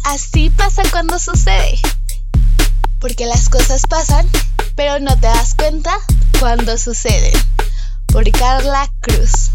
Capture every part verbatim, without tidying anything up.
Así pasa cuando sucede. Porque las cosas pasan, pero no te das cuenta cuando suceden. Por Carla Cruz.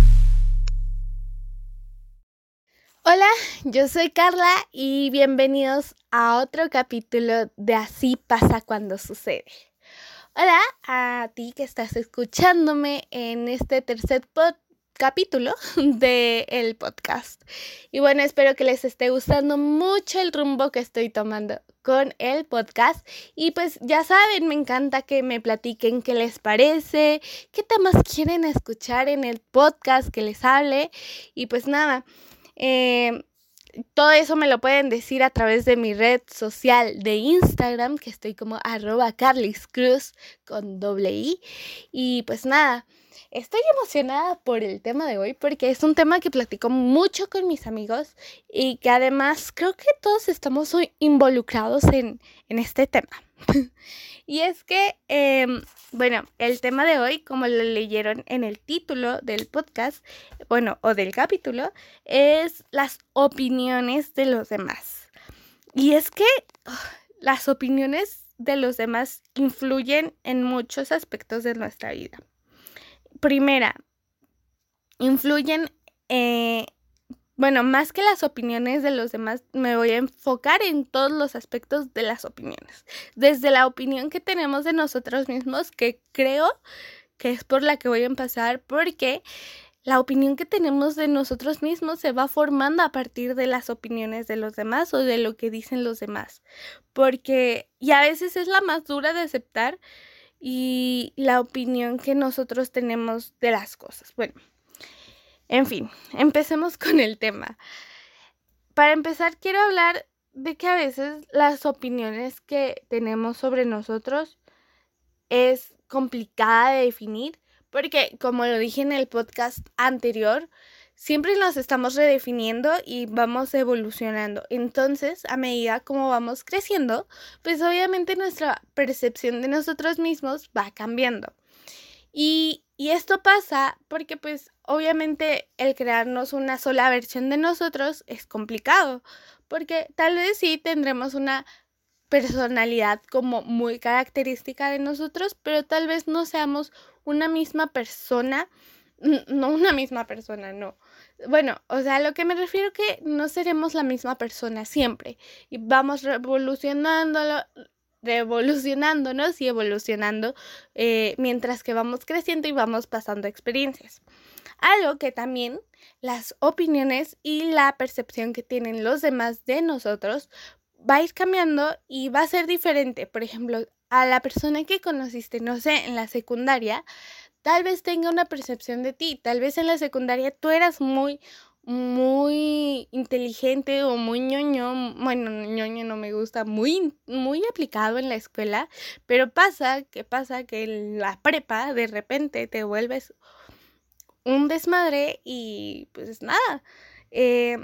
Hola, yo soy Carla y bienvenidos a otro capítulo de Así pasa cuando sucede. Hola a ti que estás escuchándome en este tercer podcast. capítulo del podcast. Y bueno, espero que les esté gustando mucho el rumbo que estoy tomando con el podcast. Y pues ya saben, me encanta que me platiquen qué les parece, qué temas quieren escuchar en el podcast que les hable. Y pues nada, eh, todo eso me lo pueden decir a través de mi red social de Instagram, que estoy como arroba carliscruz con doble i. Y pues nada, estoy emocionada por el tema de hoy porque es un tema que platico mucho con mis amigos y que además creo que todos estamos hoy involucrados en, en este tema. Y es que, eh, bueno, el tema de hoy, como lo leyeron en el título del podcast, bueno, o del capítulo, es las opiniones de los demás. Y es que oh, las opiniones de los demás influyen en muchos aspectos de nuestra vida. Primera, influyen, eh, bueno, más que las opiniones de los demás, me voy a enfocar en todos los aspectos de las opiniones. Desde la opinión que tenemos de nosotros mismos, que creo que es por la que voy a empezar, porque la opinión que tenemos de nosotros mismos se va formando a partir de las opiniones de los demás o de lo que dicen los demás. Porque, y a veces es la más dura de aceptar, y la opinión que nosotros tenemos de las cosas. Bueno, en fin, empecemos con el tema. Para empezar, quiero hablar de que a veces las opiniones que tenemos sobre nosotros es complicada de definir, porque como lo dije en el podcast anterior, siempre nos estamos redefiniendo y vamos evolucionando. Entonces, a medida como vamos creciendo, pues obviamente nuestra percepción de nosotros mismos va cambiando. Y, y esto pasa porque pues obviamente el crearnos una sola versión de nosotros es complicado. Porque tal vez sí tendremos una personalidad como muy característica de nosotros, pero tal vez no seamos una misma persona. No una misma persona, no. Bueno, o sea, a lo que me refiero que no seremos la misma persona siempre. Y vamos revolucionándolo, revolucionándonos y evolucionando eh, mientras que vamos creciendo y vamos pasando experiencias. Algo que también las opiniones y la percepción que tienen los demás de nosotros va a ir cambiando y va a ser diferente. Por ejemplo, a la persona que conociste, no sé, en la secundaria, tal vez tenga una percepción de ti, tal vez en la secundaria tú eras muy, muy inteligente o muy ñoño, bueno, ñoño no me gusta, muy, muy aplicado en la escuela, pero pasa, que pasa que en la prepa de repente te vuelves un desmadre y pues nada, eh,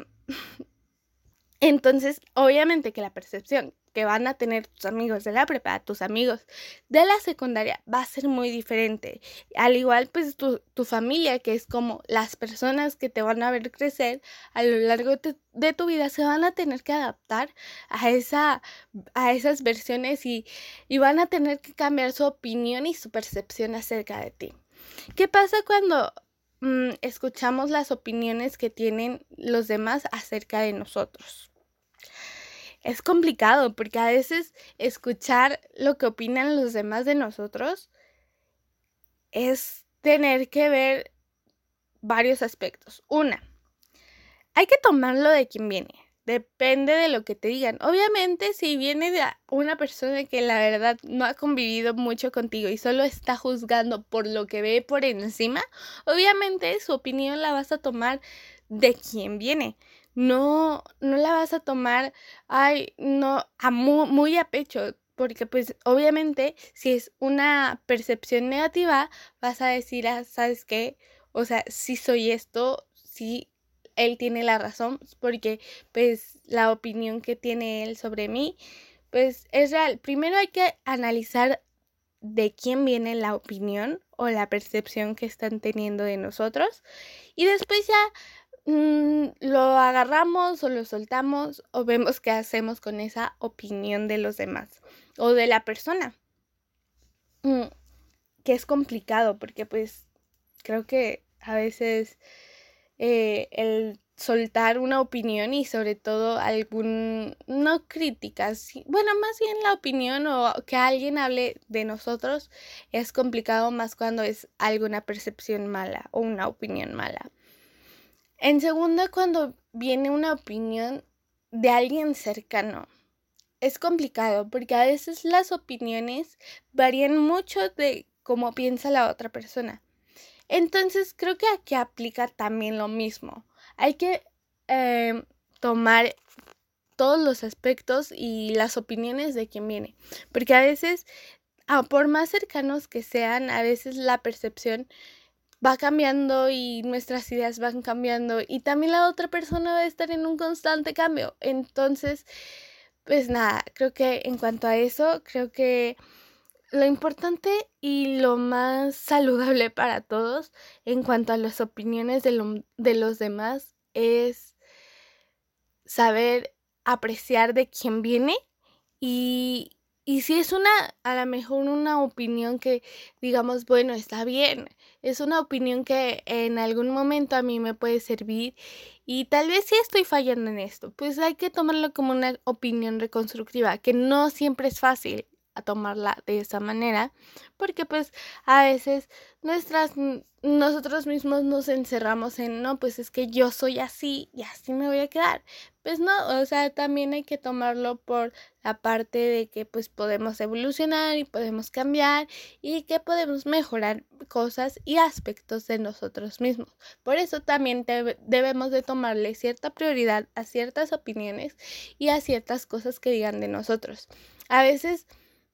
entonces obviamente que la percepción que van a tener tus amigos de la prepa, tus amigos de la secundaria, va a ser muy diferente. Al igual, pues, tu, tu familia, que es como las personas que te van a ver crecer a lo largo de, de tu vida, se van a tener que adaptar a, esa, a esas versiones y, y van a tener que cambiar su opinión y su percepción acerca de ti. ¿Qué pasa cuando mmm, escuchamos las opiniones que tienen los demás acerca de nosotros? Es complicado porque a veces escuchar lo que opinan los demás de nosotros es tener que ver varios aspectos. Una, hay que tomarlo de quien viene. Depende de lo que te digan. Obviamente, si viene de una persona que la verdad no ha convivido mucho contigo y solo está juzgando por lo que ve por encima, obviamente su opinión la vas a tomar de quien viene. No, no la vas a tomar, ay, no, a muy, muy a pecho, porque pues obviamente si es una percepción negativa, vas a decir, ah, ¿sabes qué? O sea, sí soy esto, sí, él tiene la razón, porque pues la opinión que tiene él sobre mí, pues es real. Primero hay que analizar de quién viene la opinión o la percepción que están teniendo de nosotros y después ya mm, lo agarramos o lo soltamos o vemos qué hacemos con esa opinión de los demás o de la persona. Mm, que es complicado porque pues creo que a veces eh, el soltar una opinión y sobre todo algún, no críticas, sí- bueno, más bien la opinión o que alguien hable de nosotros es complicado más cuando es alguna percepción mala o una opinión mala. En segunda, cuando viene una opinión de alguien cercano, es complicado porque a veces las opiniones varían mucho de cómo piensa la otra persona. Entonces creo que aquí aplica también lo mismo. Hay que eh, tomar todos los aspectos y las opiniones de quien viene. Porque a veces, ah, por más cercanos que sean, a veces la percepción va cambiando y nuestras ideas van cambiando y también la otra persona va a estar en un constante cambio. Entonces, pues nada, creo que en cuanto a eso, creo que lo importante y lo más saludable para todos en cuanto a las opiniones de, lo- de los demás es saber apreciar de quién viene y, y si es una, a lo mejor una opinión que digamos, bueno, está bien, es una opinión que en algún momento a mí me puede servir y tal vez sí estoy fallando en esto, pues hay que tomarlo como una opinión reconstructiva, que no siempre es fácil a tomarla de esa manera, porque pues a veces nuestras n- nosotros mismos nos encerramos en, no, pues es que yo soy así y así me voy a quedar. Pues no, o sea, también hay que tomarlo por la parte de que pues podemos evolucionar y podemos cambiar y que podemos mejorar cosas y aspectos de nosotros mismos. Por eso también debe- debemos de tomarle cierta prioridad a ciertas opiniones y a ciertas cosas que digan de nosotros. A veces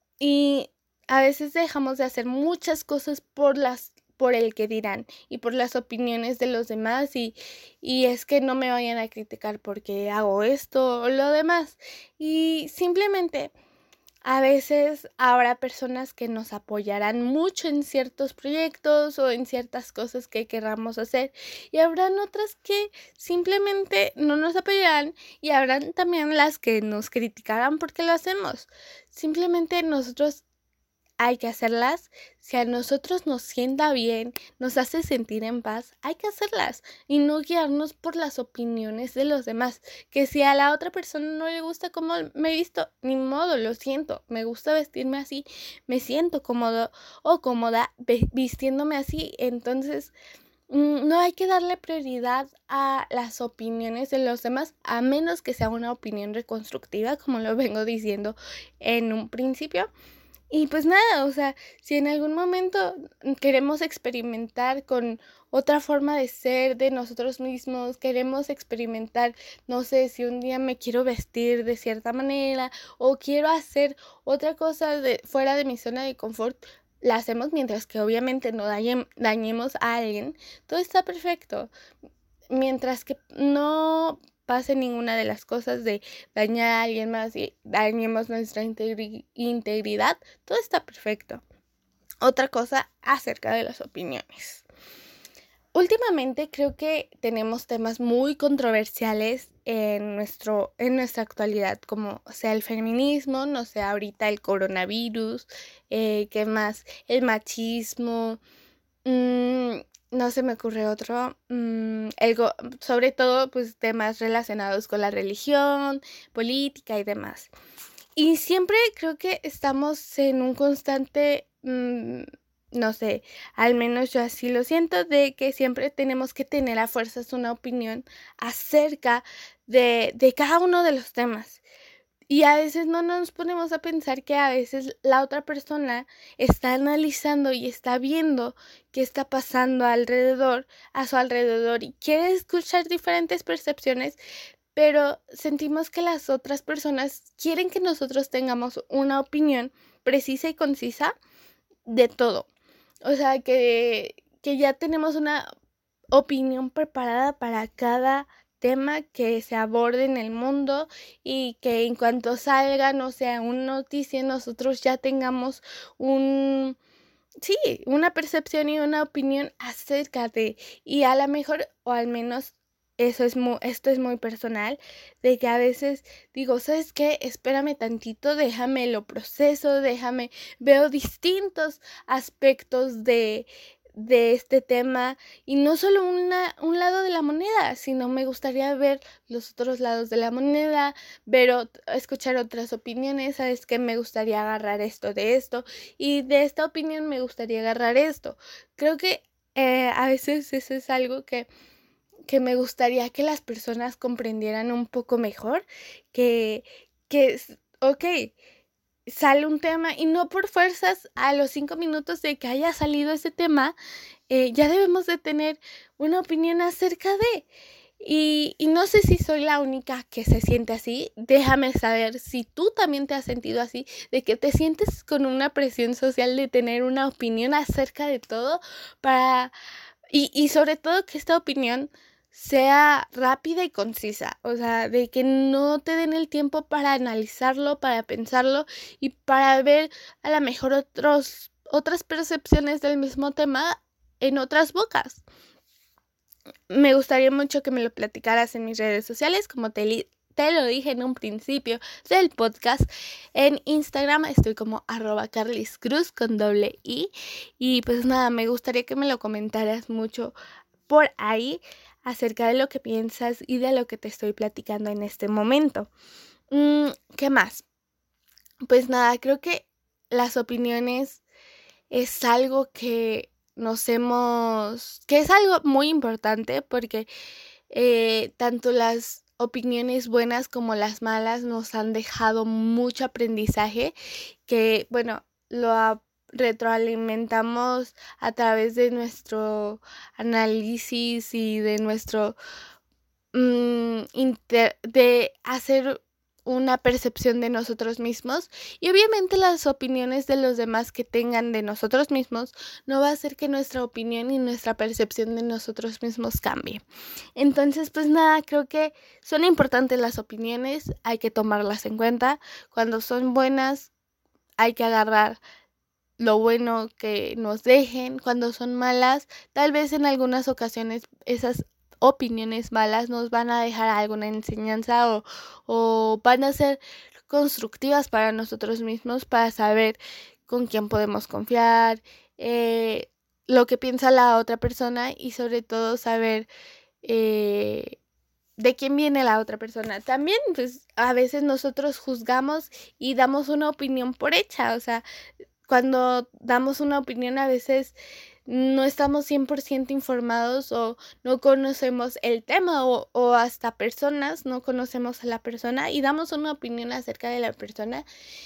y a veces dejamos de hacer muchas cosas por las por el que dirán y por las opiniones de los demás y, y es que no me vayan a criticar porque hago esto o lo demás. Y simplemente a veces habrá personas que nos apoyarán mucho en ciertos proyectos o en ciertas cosas que queramos hacer y habrán otras que simplemente no nos apoyarán y habrán también las que nos criticarán porque lo hacemos. Simplemente nosotros hay que hacerlas. Si a nosotros nos sienta bien, nos hace sentir en paz, hay que hacerlas y no guiarnos por las opiniones de los demás. Que si a la otra persona no le gusta cómo me he visto, ni modo, lo siento, me gusta vestirme así, me siento cómodo o cómoda ve- vistiéndome así, entonces mm, no hay que darle prioridad a las opiniones de los demás, a menos que sea una opinión reconstructiva, como lo vengo diciendo en un principio. Y pues nada, o sea, si en algún momento queremos experimentar con otra forma de ser de nosotros mismos, queremos experimentar, no sé, si un día me quiero vestir de cierta manera o quiero hacer otra cosa de fuera de mi zona de confort, la hacemos mientras que obviamente no dañem- dañemos a alguien, todo está perfecto mientras que no pase ninguna de las cosas de dañar a alguien más y dañemos nuestra integri- integridad, todo está perfecto. Otra cosa acerca de las opiniones. Últimamente creo que tenemos temas muy controversiales en nuestro, en nuestra actualidad, como sea el feminismo, no sé, ahorita el coronavirus, eh, ¿qué más? El machismo. Mm, no se me ocurre otro. Mm, el go- sobre todo, pues temas relacionados con la religión, política y demás. Y siempre creo que estamos en un constante, mm, no sé, al menos yo así lo siento, de que siempre tenemos que tener a fuerzas una opinión acerca de, de cada uno de los temas. Y a veces no nos ponemos a pensar que a veces la otra persona está analizando y está viendo qué está pasando alrededor, a su alrededor y quiere escuchar diferentes percepciones, pero sentimos que las otras personas quieren que nosotros tengamos una opinión precisa y concisa de todo. O sea, que, que ya tenemos una opinión preparada para cada tema que se aborde en el mundo y que en cuanto salga, no sea una noticia, nosotros ya tengamos un, sí, una percepción y una opinión acerca de, y a lo mejor, o al menos eso es muy, esto es muy personal, de que a veces digo, ¿sabes qué? Espérame tantito, déjame lo proceso, déjame, veo distintos aspectos de, de este tema y no solo una, un lado de la moneda, sino me gustaría ver los otros lados de la moneda, ver, ot- escuchar otras opiniones, ¿sabes qué? Me gustaría agarrar esto de esto y de esta opinión me gustaría agarrar esto. Creo que eh, a veces eso es algo que que me gustaría que las personas comprendieran un poco mejor, que, que, s- ok, sale un tema y no por fuerzas a los cinco minutos de que haya salido ese tema, eh, ya debemos de tener una opinión acerca de. Y, y no sé si soy la única que se siente así. Déjame saber si tú también te has sentido así, de que te sientes con una presión social de tener una opinión acerca de todo para y, y sobre todo que esta opinión sea rápida y concisa, o sea, de que no te den el tiempo para analizarlo, para pensarlo y para ver a lo mejor otros, otras percepciones del mismo tema en otras bocas. Me gustaría mucho que me lo platicaras en mis redes sociales, como te, li- te lo dije en un principio del podcast. En Instagram estoy como arroba carliscruz con doble i. Y pues nada, me gustaría que me lo comentaras mucho por ahí acerca de lo que piensas y de lo que te estoy platicando en este momento. Mm, ¿qué más? Pues nada, creo que las opiniones es algo que nos hemos, que es algo muy importante porque eh, tanto las opiniones buenas como las malas nos han dejado mucho aprendizaje que, bueno, lo a- retroalimentamos a través de nuestro análisis y de nuestro mm, inter- de hacer una percepción de nosotros mismos y obviamente las opiniones de los demás que tengan de nosotros mismos no va a hacer que nuestra opinión y nuestra percepción de nosotros mismos cambie. Entonces, pues nada, creo que son importantes las opiniones, hay que tomarlas en cuenta. Cuando son buenas, hay que agarrar lo bueno que nos dejen. Cuando son malas, tal vez en algunas ocasiones esas opiniones malas nos van a dejar alguna enseñanza o, o van a ser constructivas para nosotros mismos para saber con quién podemos confiar, eh, lo que piensa la otra persona y sobre todo saber eh, de quién viene la otra persona. También, pues, a veces nosotros juzgamos y damos una opinión por hecha, o sea, cuando damos una opinión a veces no estamos cien por ciento informados o no conocemos el tema o, o hasta personas, no conocemos a la persona y damos una opinión acerca de la persona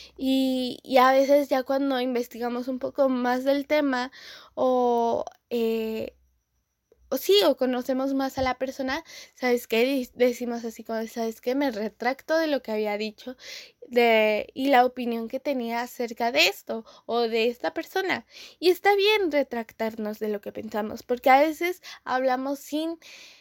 y, y a veces ya cuando investigamos un poco más del tema o eh, o sí, o conocemos más a la persona, ¿sabes qué? Di- Decimos así como, ¿sabes qué? Me retracto de lo que había dicho de, y la opinión que tenía acerca de esto o de esta persona. Y está bien retractarnos de lo que pensamos, porque a veces hablamos sin,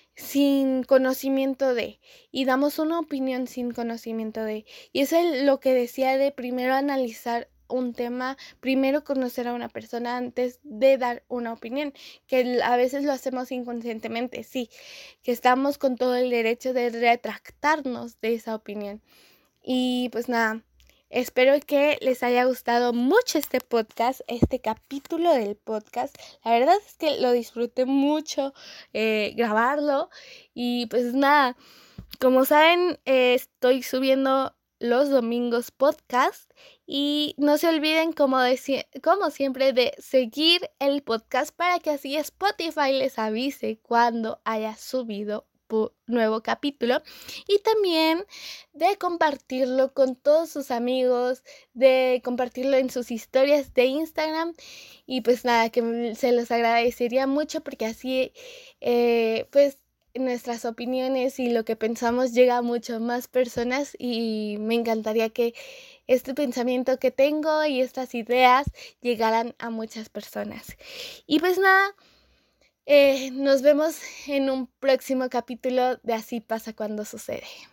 sin conocimiento de, y damos una opinión sin conocimiento de. Y eso es lo que decía de primero analizar un tema, primero conocer a una persona antes de dar una opinión, que l- a veces lo hacemos inconscientemente, sí, que estamos con todo el derecho de retractarnos de esa opinión. Y pues nada, espero que les haya gustado mucho este podcast, este capítulo del podcast. La verdad es que lo disfruté mucho eh, grabarlo y pues nada, como saben, eh, estoy subiendo los domingos podcast y no se olviden como, de sie- como siempre de seguir el podcast para que así Spotify les avise cuando haya subido pu- nuevo capítulo y también de compartirlo con todos sus amigos, de compartirlo en sus historias de Instagram y pues nada, que m- se los agradecería mucho porque así eh, pues nuestras opiniones y lo que pensamos llega a mucho más personas y me encantaría que este pensamiento que tengo y estas ideas llegaran a muchas personas. Y pues nada, eh, nos vemos en un próximo capítulo de Así pasa cuando sucede.